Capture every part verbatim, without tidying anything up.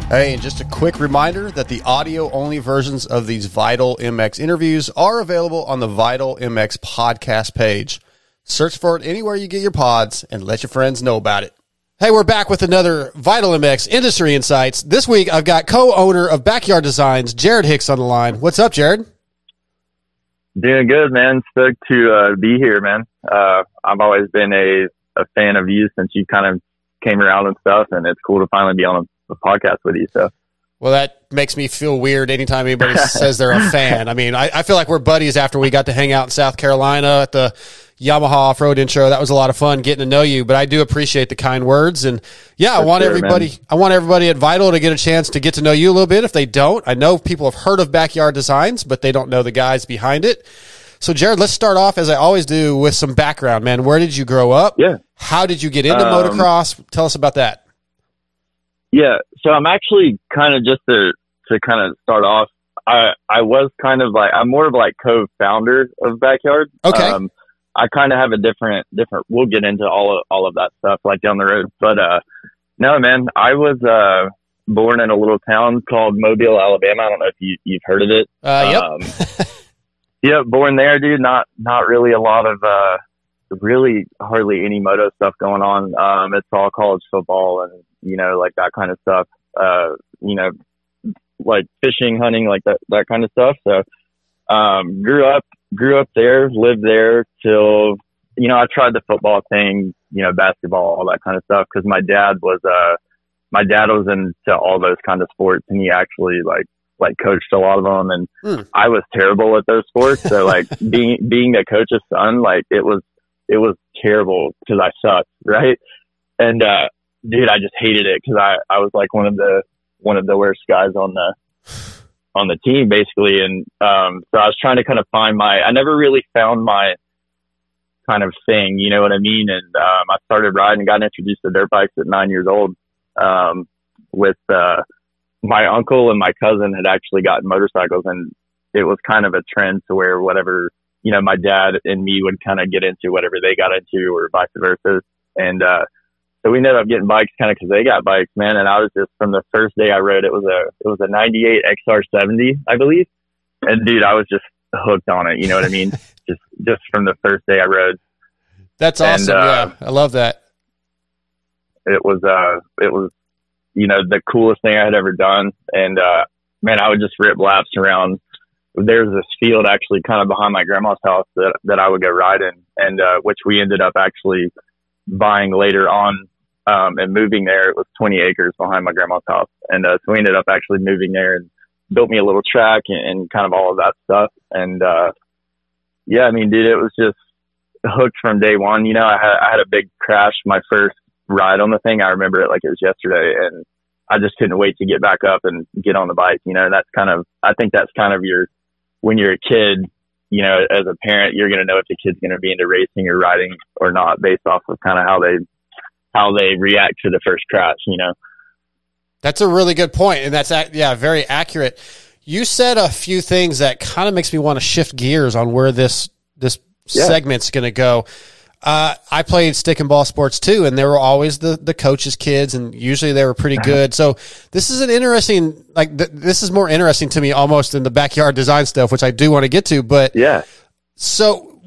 Hey, and just a quick reminder that the audio-only versions of these Vital M X interviews are available on the Vital M X podcast page. Search for it anywhere you get your pods and let your friends know about it. Hey, we're back with another Vital M X Industry Insights. This week, I've got co-owner of Backyard Designs, Jared Hicks, on the line. What's up, Jared? Doing good, man. Stoked to uh, be here, man. Uh, I've always been a, a fan of you since you kind of came around and stuff, and it's cool to finally be on a a podcast with you. So, well, that makes me feel weird anytime anybody says they're a fan. I mean, I, I feel like we're buddies after we got to hang out in South Carolina at the Yamaha off-road intro. That was a lot of fun getting to know you, but I do appreciate the kind words. And yeah, For I want sure, everybody, man. I want everybody at Vital to get a chance to get to know you a little bit. If they don't, I know people have heard of Backyard Designs, but they don't know the guys behind it. So Jared, let's start off as I always do with some background, man. Where did you grow up? Yeah. How did you get into um, motocross? Tell us about that. Yeah, so I'm actually kind of just to to kind of start off. I I was kind of like I'm more of like co-founder of Backyard. Okay. Um, I kind of have a different different. We'll get into all of all of that stuff like down the road. But uh, no, man, I was uh born in a little town called Mobile, Alabama. I don't know if you you've heard of it. Uh, yep. Um, yeah, born there, dude. Not not really a lot of uh, really hardly any moto stuff going on. Um, it's all college football and, you know, like that kind of stuff, uh, you know, like fishing, hunting, like that, that kind of stuff. So, um, grew up, grew up there, lived there till, you know, I tried the football thing, you know, basketball, all that kind of stuff. Cause my dad was, uh, my dad was into all those kind of sports, and he actually like, like coached a lot of them. And hmm. I was terrible at those sports. So like being, being a coach's son, like it was, it was terrible because I sucked. Right. And, uh, dude, I just hated it because I, I was like one of the one of the worst guys on the on the team, basically. And um, so I was trying to kind of find my. I never really found my kind of thing, you know what I mean? And um, I started riding, got introduced to dirt bikes at nine years old. Um, with uh, my uncle and my cousin had actually gotten motorcycles, and it was kind of a trend to where whatever, you know, my dad and me would kind of get into whatever they got into, or vice versa. And uh, so we ended up getting bikes kind of because they got bikes, man. And I was just, from the first day I rode, it was a it was a ninety-eight X R seventy, I believe. And dude, I was just hooked on it. You know what I mean? just just from the first day I rode. That's awesome. And, uh, yeah, I love that. It was uh, it was, you know, the coolest thing I had ever done. And uh, man, I would just rip laps around. There's this field actually kind of behind my grandma's house that that I would go ride in, and uh, which we ended up actually buying later on um, and moving there. It was twenty acres behind my grandma's house. And uh, so we ended up actually moving there and built me a little track and, and kind of all of that stuff. And uh, yeah, I mean, dude, it was just hooked from day one. You know, I had, I had a big crash my first ride on the thing. I remember it like it was yesterday, and I just couldn't wait to get back up and get on the bike. You know, that's kind of, I think that's kind of your, when you're a kid, you know, as a parent, you're going to know if the kid's going to be into racing or riding or not based off of kind of how they, how they react to the first crash, you know? That's a really good point. And that's, yeah, very accurate. You said a few things that kind of makes me want to shift gears on where this, this yeah. segment's going to go. Uh, I played stick and ball sports too, and there were always the, the coaches' kids, and usually they were pretty good. So this is an interesting, like th- this is more interesting to me almost than the backyard design stuff, which I do want to get to. But yeah, so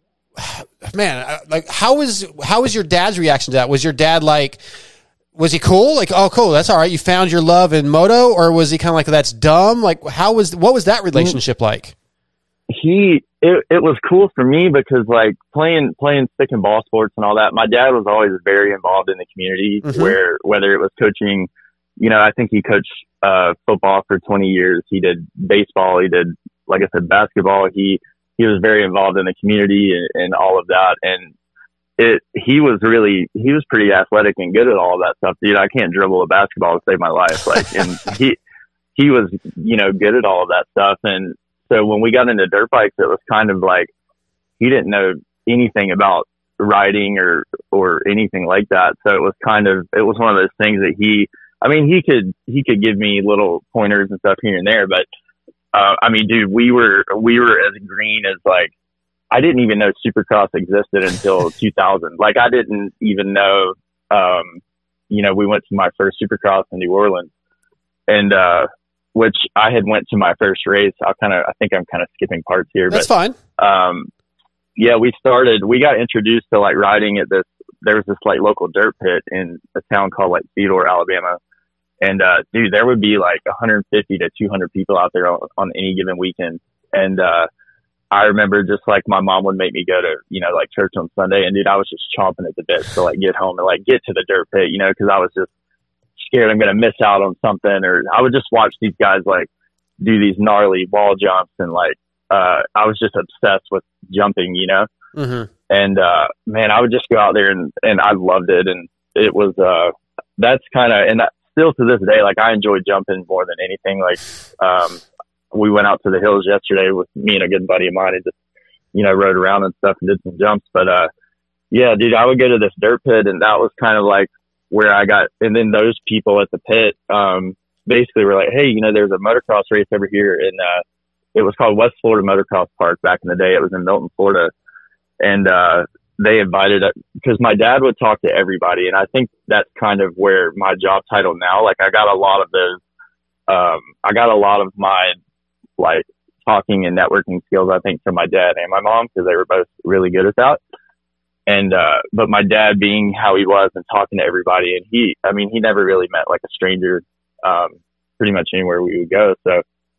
man, like how was how was your dad's reaction to that? Was your dad like, was he cool? Like, oh, cool, that's all right. You found your love in moto, or was he kind of like, that's dumb? Like, how was what was that relationship like? He, it, it was cool for me because like playing, playing stick and ball sports and all that, my dad was always very involved in the community mm-hmm. where, whether it was coaching, you know, I think he coached, uh, football for twenty years. He did baseball. He did, like I said, basketball. He, he was very involved in the community and, and all of that. And it, he was really, he was pretty athletic and good at all of that stuff. Dude, I can't dribble a basketball to save my life. Like, and he, he was, you know, good at all of that stuff. And so when we got into dirt bikes, it was kind of like he didn't know anything about riding or or anything like that. So it was kind of it was one of those things that he, I mean, he could he could give me little pointers and stuff here and there, but uh, I mean, dude, we were we were as green as like I didn't even know Supercross existed until two thousand. Like I didn't even know, um, you know, we went to my first Supercross in New Orleans. and, uh, which I had went to my first race. I kind of, I think I'm kind of skipping parts here, That's but, fine. Um, yeah, we started, we got introduced to like riding at this, there was this like local dirt pit in a town called like Theodore, Alabama. And, uh, dude, there would be like one hundred fifty to two hundred people out there on, on any given weekend. And, uh, I remember just like my mom would make me go to, you know, like church on Sunday, and dude, I was just chomping at the bit to like get home and like get to the dirt pit, you know, cause I was just scared I'm going to miss out on something. Or I would just watch these guys like do these gnarly wall jumps, and like, uh, I was just obsessed with jumping, you know? Mm-hmm. And, uh, man, I would just go out there and, and I loved it. And it was, uh, that's kind of, and that still to this day, like I enjoy jumping more than anything. Like, um, we went out to the hills yesterday with me and a good buddy of mine and just, you know, rode around and stuff and did some jumps. But, uh, yeah, dude, I would go to this dirt pit, and that was kind of like where I got, and then those people at the pit, um, basically were like, hey, you know, there's a motocross race over here. And, uh, it was called West Florida Motocross Park back in the day. It was in Milton, Florida. And, uh, they invited it because my dad would talk to everybody. And I think that's kind of where my job title now, like I got a lot of those, um, I got a lot of my like talking and networking skills, I think, from my dad and my mom, because they were both really good at that. And, uh, but my dad being how he was and talking to everybody, and he, I mean, he never really met like a stranger, um, pretty much anywhere we would go. So,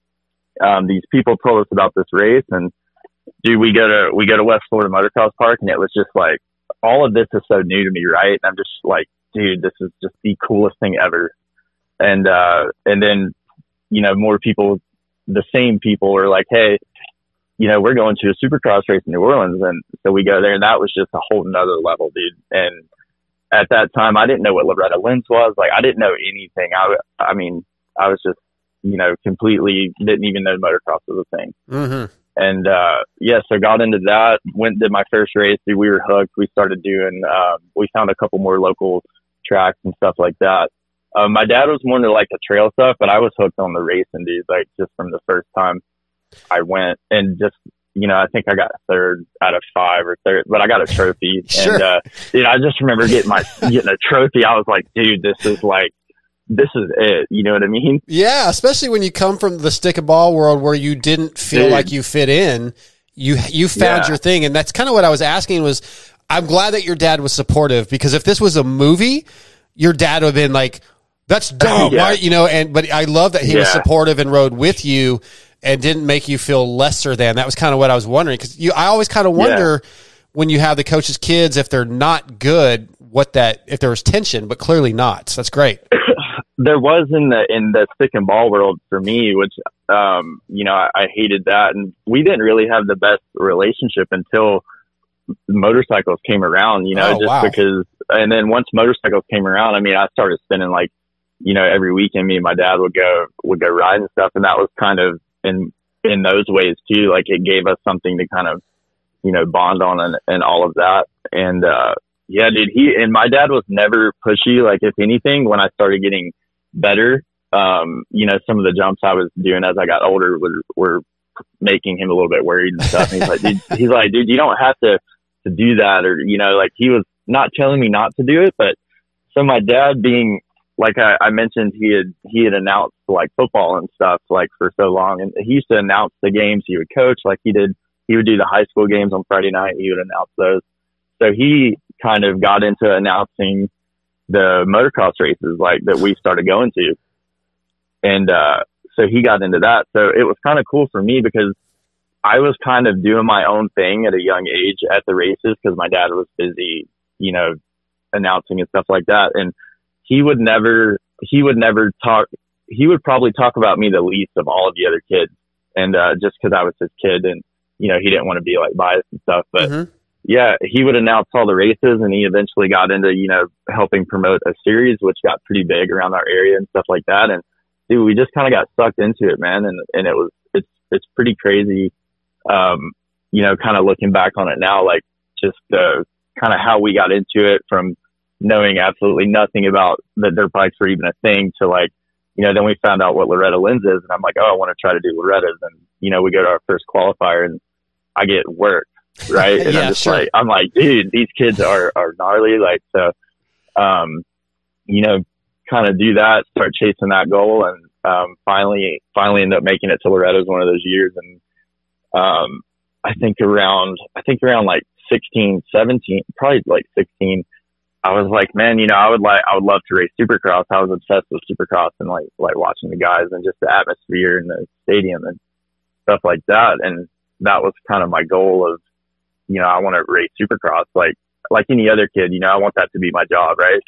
um, these people told us about this race, and dude, we go to, we go to West Florida Motocross Park, and it was just like, all of this is so new to me. Right. And I'm just like, dude, this is just the coolest thing ever. And, uh, and then, you know, more people, the same people were like, hey, you know, we're going to a supercross race in New Orleans. And so we go there, and that was just a whole nother level, dude. And at that time, I didn't know what Loretta Lynn's was. Like, I didn't know anything. I, I mean, I was just, you know, completely didn't even know motocross was a thing. Mm-hmm. And, uh, yeah, so got into that, went, did my first race, dude, we were hooked. We started doing, um, we found a couple more local tracks and stuff like that. Um, my dad was more into like the trail stuff, but I was hooked on the racing, dude, like just from the first time I went. And just, you know, I think I got third out of five or third, but I got a trophy. Sure. And, uh, dude, I just remember getting my, getting a trophy. I was like, dude, this is like, this is it. You know what I mean? Yeah. Especially when you come from the stick and ball world where you didn't feel dude. like you fit in, you, you found Yeah. your thing. And that's kind of what I was asking was, I'm glad that your dad was supportive, because if this was a movie, your dad would have been like, that's dumb, Yeah. right? You know, and, but I love that he Yeah. was supportive and rode with you and didn't make you feel lesser than. That was kind of what I was wondering. Cause you, I always kind of wonder Yeah. when you have the coach's kids, if they're not good, what that, if there was tension, but clearly not. So that's great. There was in the, in the stick and ball world for me, which, um, you know, I, I hated that. And we didn't really have the best relationship until motorcycles came around, you know, Oh, just wow. because, and then once motorcycles came around, I mean, I started spending like, you know, every weekend me and my dad would go, would go ride and stuff. And that was kind of in, in those ways too. Like it gave us something to kind of, you know, bond on and, and all of that. And, uh, yeah, dude, he, and my dad was never pushy. Like if anything, when I started getting better, um, you know, some of the jumps I was doing as I got older were, were making him a little bit worried and stuff. And he's like, dude, he's like, dude, you don't have to, to do that. Or, you know, like he was not telling me not to do it. But so my dad being, like I, I mentioned, he had, he had announced like football and stuff like for so long. And he used to announce the games he would coach. Like he did, he would do the high school games on Friday night. He would announce those. So he kind of got into announcing the motocross races like that we started going to. And, uh, so he got into that. So it was kind of cool for me because I was kind of doing my own thing at a young age at the races because my dad was busy, you know, announcing and stuff like that. And he would never, he would never talk, he would probably talk about me the least of all of the other kids. And, uh, just cause I was his kid and, you know, he didn't want to be like biased and stuff, but Mm-hmm. yeah, he would announce all the races and he eventually got into, you know, helping promote a series, which got pretty big around our area and stuff like that. And dude, we just kind of got sucked into it, man. And, and it was, it's, it's pretty crazy. Um, you know, kind of looking back on it now, like just, uh, kind of how we got into it from knowing absolutely nothing about that dirt bikes were even a thing to like, you know, then we found out what Loretta Lynn's is and I'm like, oh, I want to try to do Loretta's. And, you know, we go to our first qualifier and I get work. Right. And Yeah, I'm just sure. like, I'm like, dude, these kids are, are gnarly. Like, so, um, you know, kind of do that, start chasing that goal. And, um, finally, finally ended up making it to Loretta's one of those years. And, um, I think around, I think around like sixteen, seventeen, probably like sixteen, I was like, man, you know, I would like, I would love to race Supercross. I was obsessed with Supercross and like, like watching the guys and just the atmosphere in the stadium and stuff like that. And that was kind of my goal of, you know, I want to race Supercross like, like any other kid, you know, I want that to be my job. Right.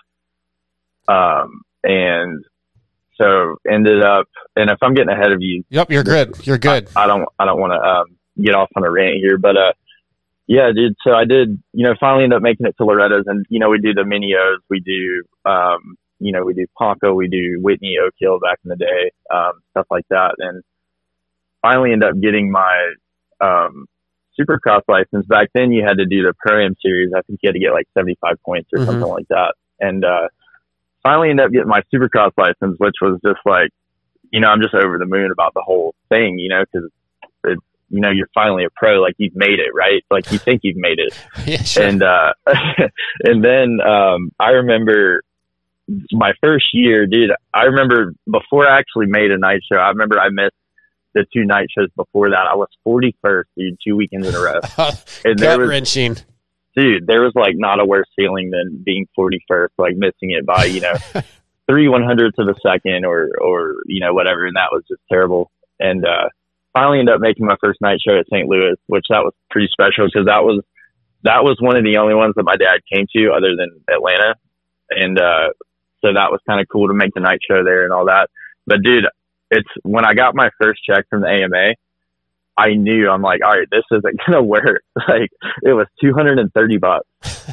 Um, and so ended up, and if I'm getting ahead of you, yep, you're good. You're good. I, I don't, I don't want to, um, get off on a rant here, but, uh, yeah, dude. So I did, you know, finally end up making it to Loretta's, and, you know, we do the Mini-O's, we do, um, you know, we do Ponca, we do Whitney, Oak Hill back in the day, um, stuff like that. And finally end up getting my, um, Supercross license. Back then you had to do the Pro-Am series. I think you had to get like seventy-five points or mm-hmm. something like that. And, uh, finally ended up getting my Supercross license, which was just like, you know, I'm just over the moon about the whole thing, you know, cause it's, you know, you're finally a pro, like you've made it, right? Like you think you've made it. Yeah, sure. And, uh, and then, um, I remember my first year, dude, I remember before I actually made a night show, I remember I missed the two night shows before that. I was forty-first, dude, two weekends in a row. And gut wrenching. Dude, there was like not a worse feeling than being forty-first, like missing it by, you know, three one hundredths of a second or, or, you know, whatever. And that was just terrible. And, uh, finally ended up making my first night show at Saint Louis, which that was pretty special because that was that was one of the only ones that my dad came to other than Atlanta. And uh, so that was kind of cool to make the night show there and all that. But dude, it's when I got my first check from the A M A, I knew, I'm like, all right, this isn't going to work. Like it was two hundred thirty bucks.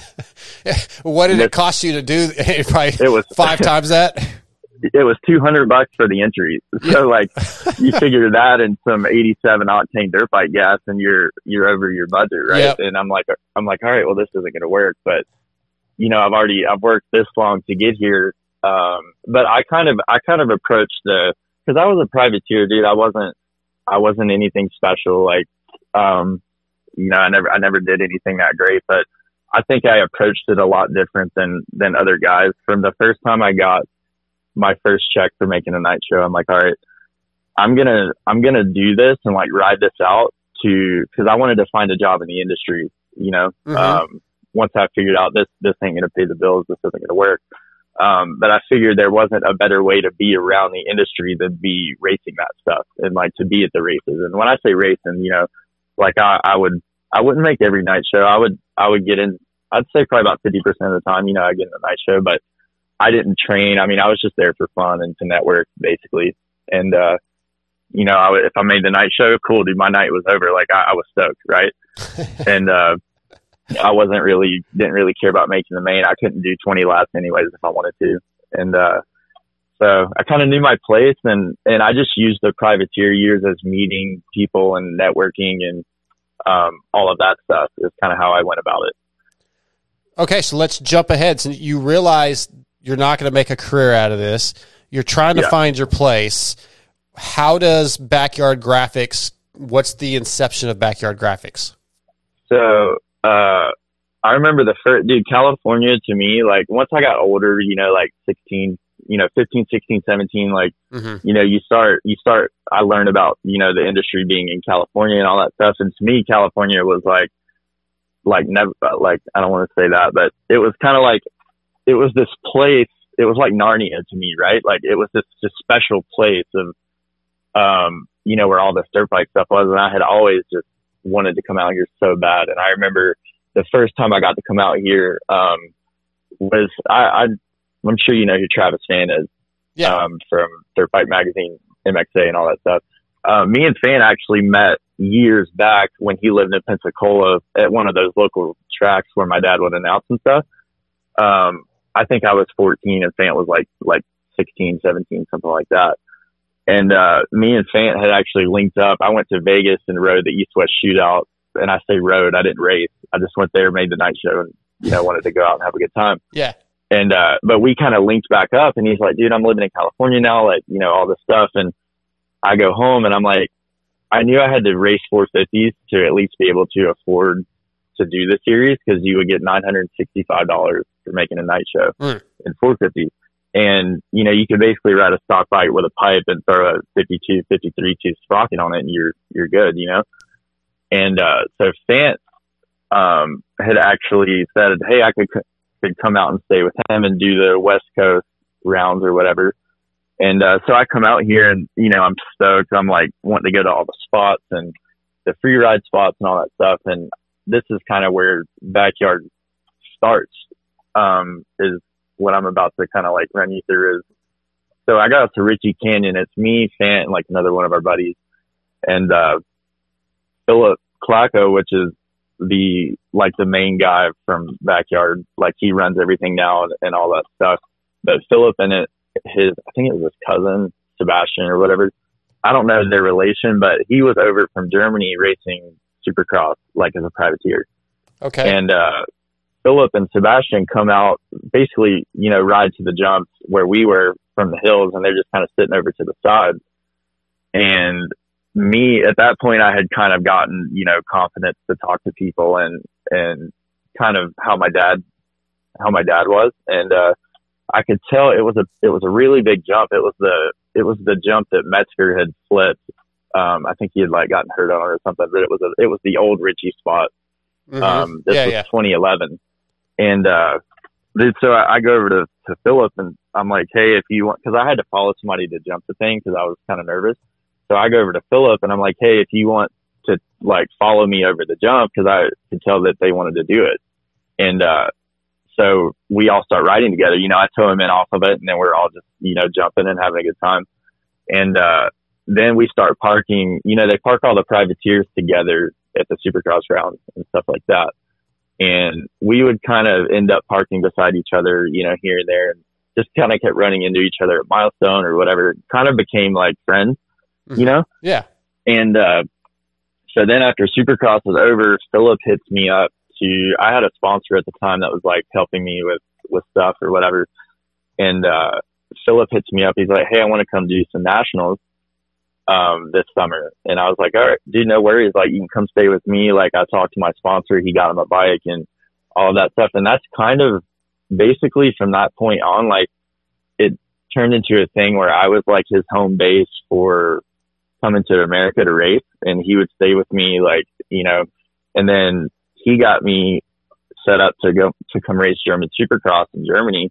What did it cost you to do? Probably it was five times that. It was two hundred bucks for the entries. So like you figure that and some eighty-seven octane dirt bike gas and you're, you're over your budget. Right. Yep. And I'm like, I'm like, all right, well, this isn't going to work, but you know, I've already, I've worked this long to get here. Um, but I kind of, I kind of approached the, cause I was a privateer, dude. I wasn't, I wasn't anything special. Like, um, you know, I never, I never did anything that great, but I think I approached it a lot different than, than other guys. From the first time I got my first check for making a night show, I'm like, all right, I'm going to, I'm going to do this and like ride this out to, cause I wanted to find a job in the industry, you know, mm-hmm. um, once I figured out this, this ain't going to pay the bills, this isn't going to work. Um, but I figured there wasn't a better way to be around the industry than be racing that stuff and like to be at the races. And when I say racing, you know, like I, I would, I wouldn't make every night show. I would, I would get in, I'd say probably about fifty percent of the time, you know, I get in the night show, but I didn't train. I mean, I was just there for fun and to network basically. And, uh, you know, I would, if I made the night show, cool, dude, my night was over. Like I, I was stoked. Right. and, uh, I wasn't really, didn't really care about making the main. I couldn't do twenty laps anyways if I wanted to. And, uh, so I kind of knew my place and, and I just used the privateer years as meeting people and networking and, um, all of that stuff is kind of how I went about it. Okay. So let's jump ahead. So you realize you're not going to make a career out of this. You're trying to yeah. find your place. How does Backyard Graphics, what's the inception of Backyard Graphics? So, uh, I remember the first, dude, California to me, like once I got older, you know, like sixteen, you know, fifteen, sixteen, seventeen, like, mm-hmm. you know, you start, you start, I learned about, you know, the industry being in California and all that stuff. And to me, California was like, like never, like, I don't want to say that, but it was kind of like, it was this place, it was like Narnia to me, right? Like it was this, this special place of, um, you know, where all this dirt bike stuff was. And I had always just wanted to come out here so bad. And I remember the first time I got to come out here, um, was I, I I'm sure you know who Travis Fan is, yeah. um, from Dirt Bike Magazine, M X A and all that stuff. Uh, me and Fan actually met years back when he lived in Pensacola at one of those local tracks where my dad would announce and stuff. Um, I think I was fourteen and Fan was like, like sixteen, seventeen, something like that. And, uh, me and Fant had actually linked up. I went to Vegas and rode the East-West Shootout. And I say rode, I didn't race. I just went there, made the night show and, you know, wanted to go out and have a good time. Yeah. And, uh, but we kind of linked back up and he's like, dude, I'm living in California now, like, you know, all this stuff. And I go home and I'm like, I knew I had to race four fifties to at least be able to afford to do the series because you would get nine hundred sixty-five dollars for making a night show mm. in four fifty. And, you know, you could basically ride a stock bike with a pipe and throw a fifty-two, fifty-three tooth sprocket on it and you're, you're good, you know? And, uh, so Fant, um, had actually said, hey, I could, could come out and stay with him and do the West Coast rounds or whatever. And, uh, so I come out here and, you know, I'm stoked. I'm like wanting to go to all the spots and the free ride spots and all that stuff. And this is kind of where backyard starts, um, is what I'm about to kind of like run you through is, so I got up to Ritchie Canyon. It's me, Fant, and like another one of our buddies. And, uh, Philip Clacko, which is the, like the main guy from backyard, like he runs everything now and, and all that stuff. But Philip and it, his, I think it was his cousin, Sebastian or whatever. I don't know their relation, but he was over from Germany racing Supercross, like as a privateer. Okay. And, uh, Philip and Sebastian come out, basically, you know, ride to the jumps where we were from the hills, and they're just kind of sitting over to the side. And me, at that point, I had kind of gotten, you know, confidence to talk to people and, and kind of how my dad, how my dad was. And, uh, I could tell it was a, it was a really big jump. It was the, it was the jump that Metzger had flipped. Um, I think he had like gotten hurt on it or something, but it was a, it was the old Ritchie spot. Mm-hmm. Um, this yeah, was yeah. twenty eleven. And, uh, dude, so I, I go over to, to Philip and I'm like, hey, if you want, cause I had to follow somebody to jump the thing cause I was kind of nervous. So I go over to Philip and I'm like, hey, if you want to like follow me over the jump, cause I could tell that they wanted to do it. And, uh, so we all start riding together, you know, I tow him in off of it and then we're all just, you know, jumping and having a good time. And, uh, then we start parking, you know, they park all the privateers together at the Supercross rounds and stuff like that. And we would kind of end up parking beside each other, you know, here and there, and just kind of kept running into each other at Milestone or whatever. Kind of became like friends, mm-hmm. you know? Yeah. And, uh, so then after Supercross was over, Philip hits me up to, I had a sponsor at the time that was like helping me with, with stuff or whatever. And, uh, Philip hits me up. He's like, hey, I want to come do some nationals, um, this summer. And I was like, all right, dude, no worries. Like, you can come stay with me. Like, I talked to my sponsor. He got him a bike and all of that stuff. And that's kind of basically from that point on, like, it turned into a thing where I was like his home base for coming to America to race. And he would stay with me, like, you know, and then he got me set up to go to come race German Supercross in Germany.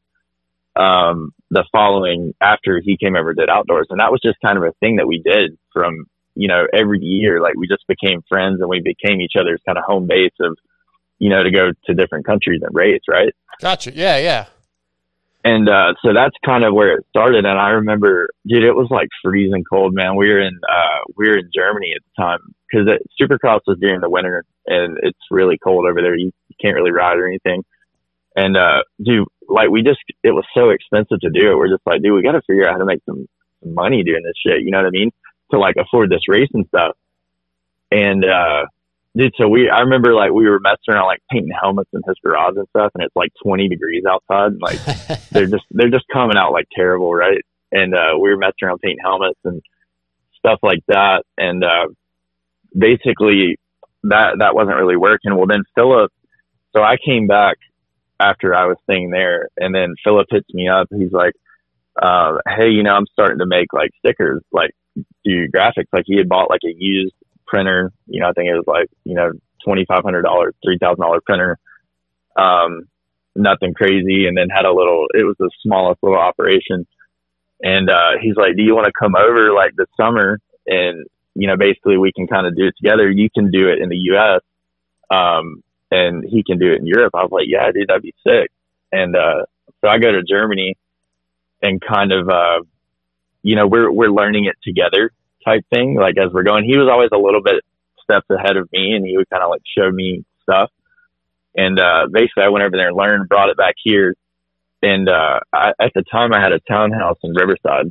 Um, the following after he came over and did outdoors. And that was just kind of a thing that we did from, you know, every year. Like, we just became friends and we became each other's kind of home base of, you know, to go to different countries and race. Right. Gotcha. Yeah. Yeah. And, uh, so that's kind of where it started. And I remember, dude, it was like freezing cold, man. We were in, uh, we were in Germany at the time because Supercross was during the winter and it's really cold over there. You, you can't really ride or anything. And, uh, dude, like, we just, it was so expensive to do it. We're just like, dude, we got to figure out how to make some, some money doing this shit. You know what I mean? To like afford this race and stuff. And, uh, dude, so we, I remember like we were messing around, like painting helmets in his garage and stuff. And it's like twenty degrees outside. And like, they're just, they're just coming out like terrible. Right. And, uh, we were messing around painting helmets and stuff like that. And, uh, basically that, that wasn't really working. Well, then Philip, so I came back after I was staying there, and then Philip hits me up. He's like, uh, hey, you know, I'm starting to make like stickers, like do graphics. Like, he had bought like a used printer, you know, I think it was like, you know, twenty-five hundred dollars, three thousand dollars printer. Um, nothing crazy. And then had a little, it was the smallest little operation. And, uh, he's like, do you want to come over like this summer? And, you know, basically we can kind of do it together. You can do it in the U S. Um, and he can do it in Europe. I was like, yeah, dude, that'd be sick. And, uh, so I go to Germany and kind of, uh, you know, we're, we're learning it together type thing. Like, as we're going, he was always a little bit steps ahead of me, and he would kind of like show me stuff. And, uh, basically I went over there and learned, brought it back here. And, uh, I, at the time I had a townhouse in Riverside,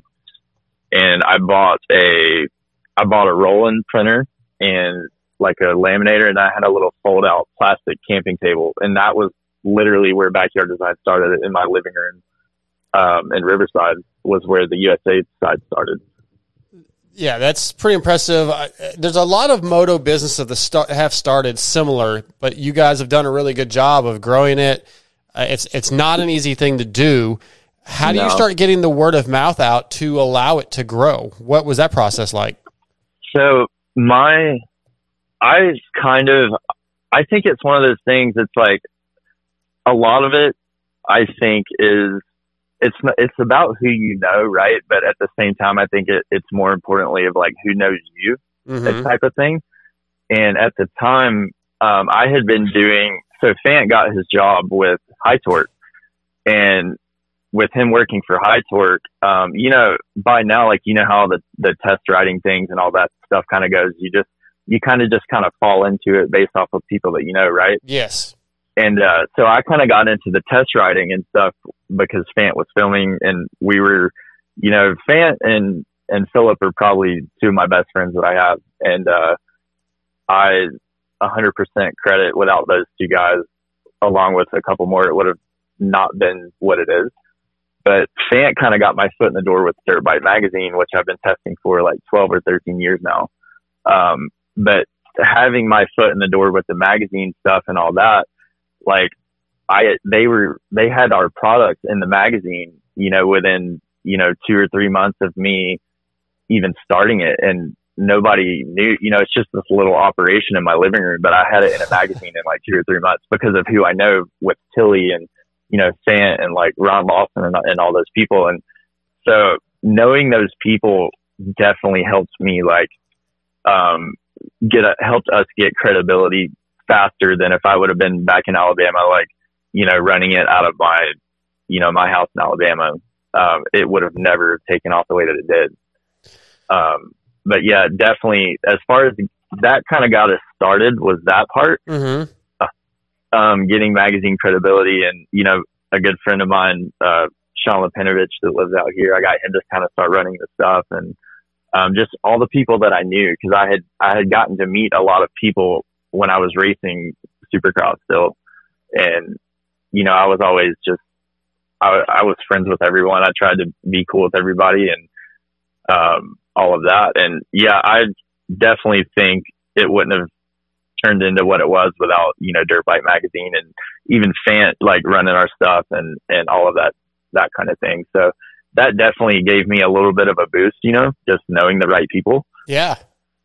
and I bought a, I bought a Roland printer and like a laminator, and I had a little fold out plastic camping table. And that was literally where Backyard Design started, in my living room, um, in Riverside was where the U S A side started. Yeah, that's pretty impressive. I, there's a lot of moto business that the start, have started similar, but you guys have done a really good job of growing it. Uh, it's, it's not an easy thing to do. How do you you know? start getting the word of mouth out to allow it to grow? What was that process like? So my, I kind of, I think it's one of those things. It's like a lot of it, I think is, it's, it's about who you know, right? But at the same time, I think it, it's more importantly of like who knows you, Mm-hmm. that type of thing. And at the time, um, I had been doing, so Fant got his job with High Torque, and with him working for High Torque, um, you know, by now, like, you know how the, the test riding things and all that stuff kind of goes. You just, you kind of just kind of fall into it based off of people that you know, right? Yes. And uh, so I kind of got into the test riding and stuff because Fant was filming, and we were, you know, Fant and, and Philip are probably two of my best friends that I have. And uh, I one hundred percent credit without those two guys, along with a couple more, it would have not been what it is. But Fant kind of got my foot in the door with Dirt Bike Magazine, which I've been testing for like twelve or thirteen years now. Um, but having my foot in the door with the magazine stuff and all that, like I, they were, they had our products in the magazine, you know, within, you know, two or three months of me even starting it. And nobody knew, you know, it's just this little operation in my living room, but I had it in a magazine in like two or three months because of who I know with Tilly and, you know, Fant and like Ron Lawson and, and all those people. And so knowing those people definitely helped me like, um, get a, helped us get credibility faster than if I would have been back in Alabama, like, you know, running it out of my, you know, my house in Alabama. Um, it would have never taken off the way that it did. Um, but yeah, definitely as far as that kind of got us started was that part. Mm-hmm. Um, getting magazine credibility, and, you know, a good friend of mine, uh, Sean Lepinovich that lives out here, I got him to kind of start running the stuff, and, um, just all the people that I knew. Cause I had, I had gotten to meet a lot of people when I was racing Supercross still. And, you know, I was always just, I, I was friends with everyone. I tried to be cool with everybody and, um, all of that. And yeah, I definitely think it wouldn't have turned into what it was without, you know, Dirt Bike Magazine and even Fant like running our stuff and, and all of that, that kind of thing. So that definitely gave me a little bit of a boost, you know, just knowing the right people. Yeah.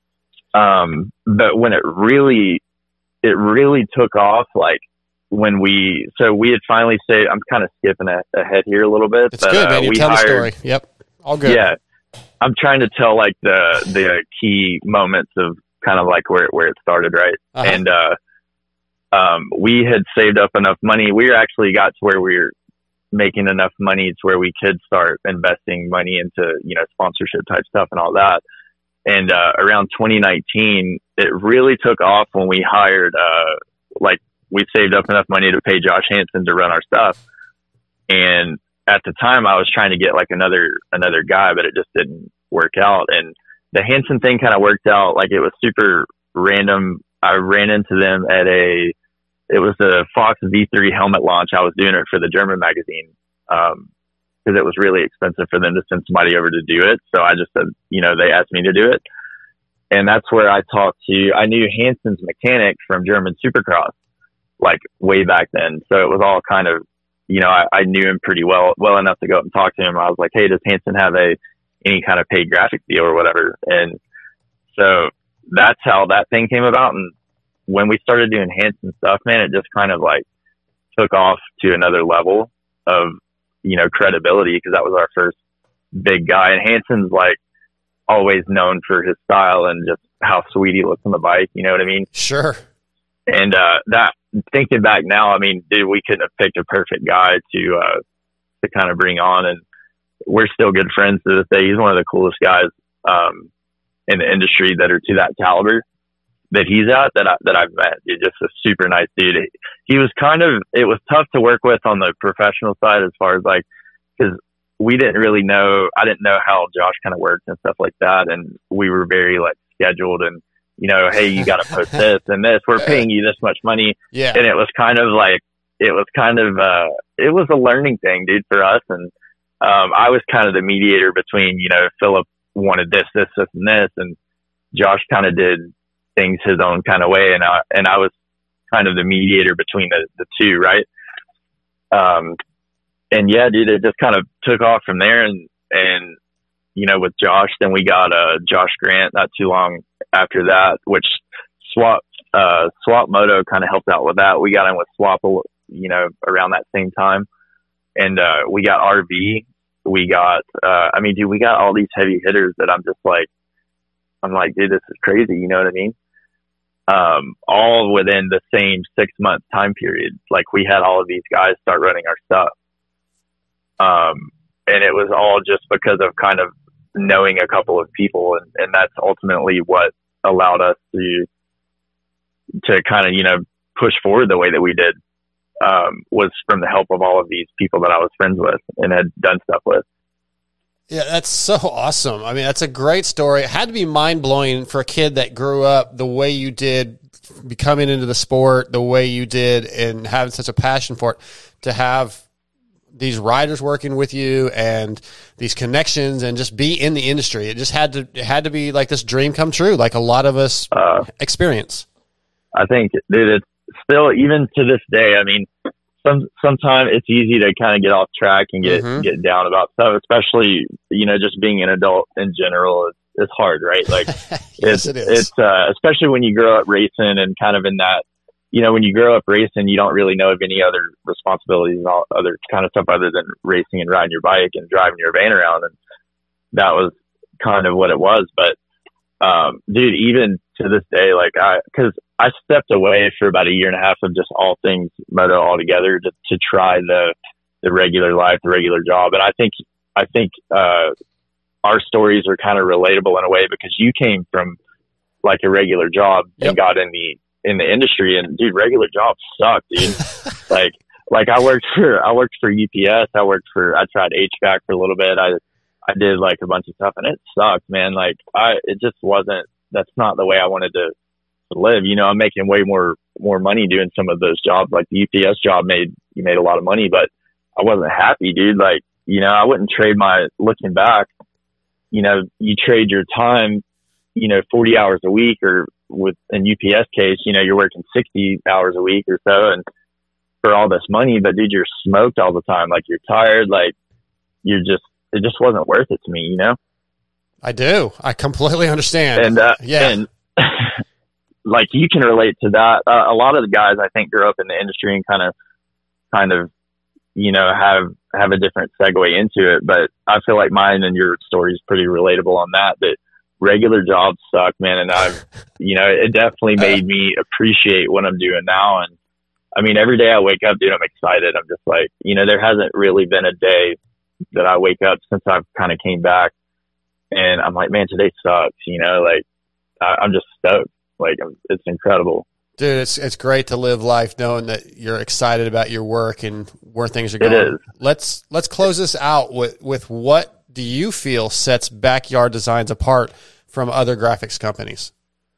Um, but when it really, it really took off, like when we, so we had finally said, I'm kind of skipping a, ahead here a little bit. It's but, good, man. Uh, You we tell hired, the story. Yep. All good. Yeah. I'm trying to tell like the, the key moments of kind of like where, where it started. Right. Uh-huh. And, uh, um, we had saved up enough money. We actually got to where we were making enough money to where we could start investing money into, you know, sponsorship type stuff and all that. And, uh, around twenty nineteen, it really took off when we hired, uh, like we saved up enough money to pay Josh Hansen to run our stuff. And at the time I was trying to get like another, another guy, but it just didn't work out. And the Hansen thing kind of worked out. Like it was super random. I ran into them at a, it was the Fox V three helmet launch. I was doing it for the German magazine. Um, cause it was really expensive for them to send somebody over to do it. So I just said, you know, they asked me to do it. And that's where I talked to, I knew Hansen's mechanic from German Supercross, like way back then. So it was all kind of, you know, I, I knew him pretty well, well enough to go up and talk to him. I was like, hey, does Hansen have a, any kind of paid graphic deal or whatever? And so that's how that thing came about. And when we started doing Hansen stuff, man, it just kind of like took off to another level of, you know, credibility, because that was our first big guy. And Hansen's like always known for his style and just how sweet he looks on the bike. You know what I mean? Sure. And, uh, that thinking back now, I mean, dude, we couldn't have picked a perfect guy to, uh, to kind of bring on. And we're still good friends to this day. He's one of the coolest guys, um, in the industry that are to that caliber that he's at, that I, that I've met. He's just a super nice dude. He was kind of, it was tough to work with on the professional side as far as like, cause we didn't really know, I didn't know how Josh kind of worked and stuff like that. And we were very like scheduled and, you know, hey, you got to post this and this, we're paying you this much money. Yeah. And it was kind of like, it was kind of, uh, it was a learning thing, dude, for us. And, um, I was kind of the mediator between, you know, Philip wanted this, this, this, and this, and Josh kind of did things his own kind of way. And I, and I was kind of the mediator between the, the two. Right. Um, and yeah, dude, it just kind of took off from there. And, and, you know, with Josh, then we got, uh, Josh Grant not too long after that, which Swap, uh, Swap Moto kind of helped out with that. We got in with Swap, you know, around that same time. And, uh, we got R V. We got, uh, I mean, dude, we got all these heavy hitters that I'm just like, I'm like, dude, this is crazy. You know what I mean? Um, all within the same six month time period. Like we had all of these guys start running our stuff. Um, and it was all just because of kind of knowing a couple of people. And, and that's ultimately what allowed us to, to kind of, you know, push forward the way that we did, um, was from the help of all of these people that I was friends with and had done stuff with. Yeah, that's so awesome. I mean, that's a great story. It had to be mind-blowing for a kid that grew up the way you did, becoming into the sport the way you did and having such a passion for it, to have these riders working with you and these connections and just be in the industry. It just had to, it had to be like this dream come true, like a lot of us uh, experience. I think, dude, it's still, even to this day, I mean, some, sometimes it's easy to kind of get off track and get, mm-hmm. get down about stuff, especially, you know, just being an adult in general is, is hard, right? Like yes, it's, it is. it's, uh, especially when you grow up racing and kind of in that, you know, when you grow up racing, you don't really know of any other responsibilities and all other kind of stuff other than racing and riding your bike and driving your van around. And that was kind of what it was. But, um, dude, even to this day, like I, cause I stepped away for about a year and a half of just all things moto altogether to, to try the, the regular life, the regular job. And I think, I think, uh, our stories are kind of relatable in a way because you came from like a regular job yep. and got in the, in the industry, and dude, regular jobs suck, dude. like, like I worked for, I worked for U P S. I worked for, I tried H V A C for a little bit. I, I did like a bunch of stuff and it sucked, man. Like I, it just wasn't, that's not the way I wanted to, to live. You know, I'm making way more, more money doing some of those jobs. Like the U P S job made, you made a lot of money, but I wasn't happy, dude. Like, you know, I wouldn't trade my, looking back, you know, you trade your time, you know, forty hours a week, or with in U P S case, you know, you're working sixty hours a week or so, and for all this money, but dude, you're smoked all the time. Like you're tired, like you're just, it just wasn't worth it to me, you know? I do. I completely understand. And, uh, yeah. And like you can relate to that. Uh, a lot of the guys I think grew up in the industry and kind of, kind of, you know, have, have a different segue into it, but I feel like mine and your story is pretty relatable on that, that regular jobs suck, man. And I've, you know, it definitely made me appreciate what I'm doing now. And I mean, every day I wake up, dude, I'm excited. I'm just like, you know, there hasn't really been a day that I wake up since I've kind of came back and I'm like, man, today sucks. You know, like I, I'm just stoked. Like it's incredible. Dude, it's it's great to live life knowing that you're excited about your work and where things are going. It is. Let's let's close this out with, with what do you feel sets Backyard Designs apart from other graphics companies?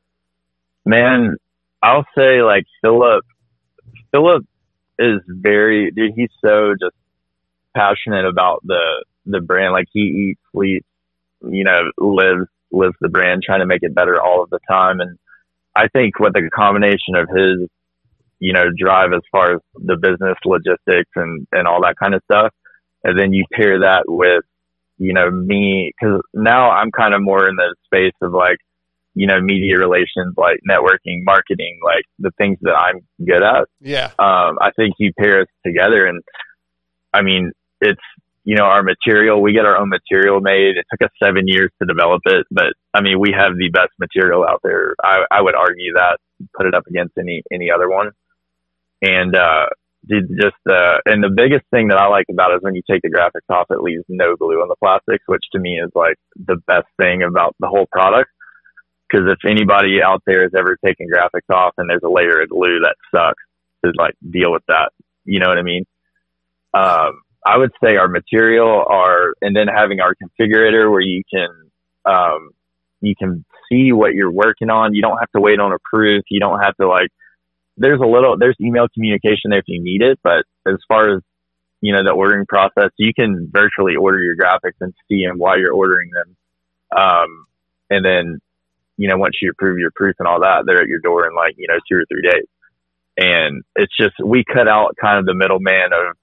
Man, I'll say like Philip. Philip is very, dude, he's so just passionate about the the brand. Like he eats, sleeps, you know, lives lives the brand, trying to make it better all of the time. And I think with the combination of his, you know, drive as far as the business logistics and, and all that kind of stuff, and then you pair that with, you know, me, because now I'm kind of more in the space of like, you know, media relations, like networking, marketing, like the things that I'm good at. Yeah. Um, I think you pair us together, and I mean, it's, you know, our material, we get our own material made. It took us seven years to develop it, but I mean, we have the best material out there. I, I would argue that, put it up against any, any other one. And, uh, dude, just, uh, and the biggest thing that I like about it is when you take the graphics off, it leaves no glue on the plastics, which to me is like the best thing about the whole product. Cause if anybody out there has ever taken graphics off and there's a layer of glue, that sucks to like deal with that. You know what I mean? Um, I would say our material are, and then having our configurator where you can, um, you can see what you're working on. You don't have to wait on a proof. You don't have to like, there's a little, there's email communication there if you need it. But as far as, you know, the ordering process, you can virtually order your graphics and see them while you're ordering them. Um, and then, you know, once you approve your proof and all that, they're at your door in like, you know, two or three days. And it's just, we cut out kind of the middleman of,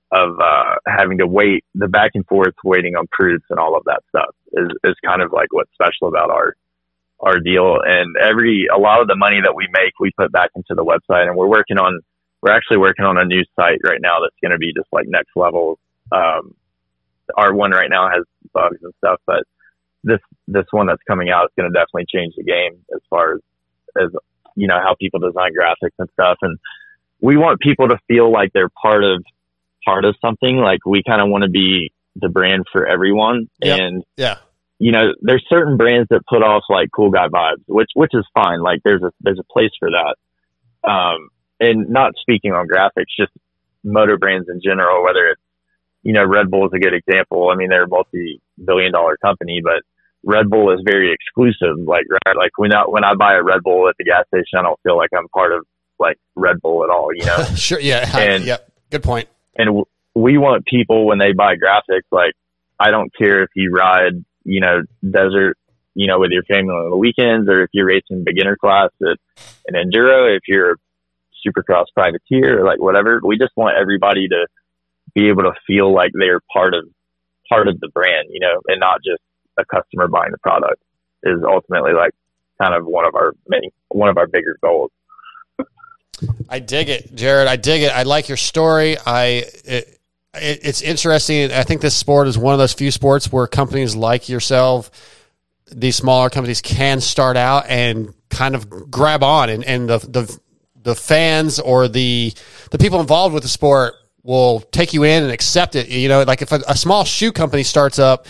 of uh, having to wait, the back and forth waiting on proofs and all of that stuff is, is kind of like what's special about our our deal. And every a lot of the money that we make, we put back into the website, and we're working on we're actually working on a new site right now that's going to be just like next level. Um, our one right now has bugs and stuff, but this this one that's coming out is going to definitely change the game as far as as you know how people design graphics and stuff. And we want people to feel like they're part of part of something. Like we kind of want to be the brand for everyone. Yep. And yeah, you know, there's certain brands that put off like cool guy vibes, which which is fine. Like there's a there's a place for that. Um, and not speaking on graphics, just motor brands in general. Whether it's you know Red Bull is a good example. I mean, they're a multi-billion dollar company, but Red Bull is very exclusive. Like right, like when I when I buy a Red Bull at the gas station, I don't feel like I'm part of like Red Bull at all. You know? Sure. Yeah. And, yep. Good point. And w- we want people when they buy graphics, like I don't care if you ride, you know, desert, you know, with your family on the weekends, or if you're racing beginner class at an enduro, if you're a supercross privateer or like whatever. We just want everybody to be able to feel like they're part of part of the brand, you know, and not just a customer buying the product. Is ultimately like kind of one of our many one of our bigger goals. I dig it, Jared. I dig it. I like your story. I it, it, it's interesting. I think this sport is one of those few sports where companies like yourself, these smaller companies, can start out and kind of grab on, and, and the the the fans or the the people involved with the sport will take you in and accept it. You know, like if a, a small shoe company starts up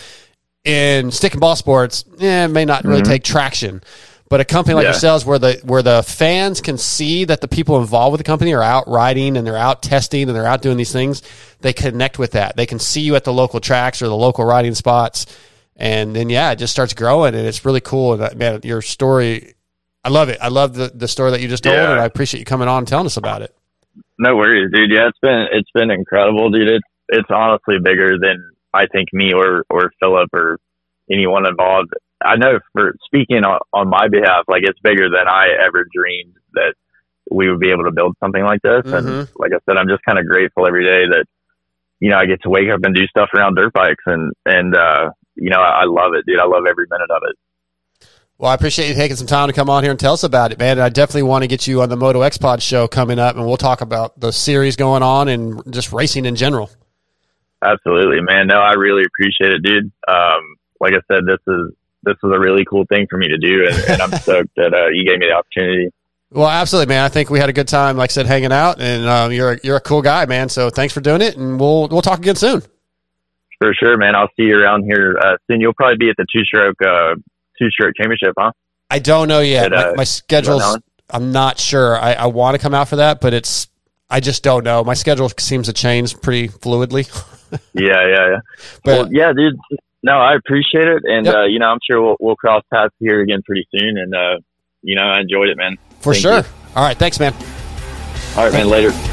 in stick and ball sports, eh, it may not really mm-hmm. take traction. But a company like yeah. yourselves, where the where the fans can see that the people involved with the company are out riding and they're out testing and they're out doing these things, they connect with that. They can see you at the local tracks or the local riding spots, and then yeah, it just starts growing, and it's really cool. And that, man, your story, I love it. I love the, the story that you just told, yeah. and I appreciate you coming on and telling us about it. No worries, dude. Yeah, it's been it's been incredible, dude. It's it's honestly bigger than I think me or or Philip or anyone involved. I know for speaking on, on my behalf, like it's bigger than I ever dreamed that we would be able to build something like this. Mm-hmm. And like I said, I'm just kind of grateful every day that, you know, I get to wake up and do stuff around dirt bikes, and, and, uh, you know, I, I love it, dude. I love every minute of it. Well, I appreciate you taking some time to come on here and tell us about it, man. And I definitely want to get you on the Moto X Pod show coming up, and we'll talk about the series going on and just racing in general. Absolutely, man. No, I really appreciate it, dude. Um, like I said, this is, this was a really cool thing for me to do, and, and I'm stoked that uh, you gave me the opportunity. Well, absolutely, man. I think we had a good time, like I said, hanging out, and um, you're a, you're a cool guy, man. So thanks for doing it, and we'll we'll talk again soon. For sure, man. I'll see you around here uh, soon. You'll probably be at the two stroke uh, two stroke championship, huh? I don't know yet. At, uh, my, my schedule's. I'm not sure. I, I want to come out for that, but it's. I just don't know. My schedule seems to change pretty fluidly. yeah, yeah, yeah. But well, yeah, dude. No, I appreciate it, and yep. uh, you know, I'm sure we'll we'll cross paths here again pretty soon. And uh, you know, I enjoyed it, man. For Thank sure. You. All right, thanks, man. All right, man. Later.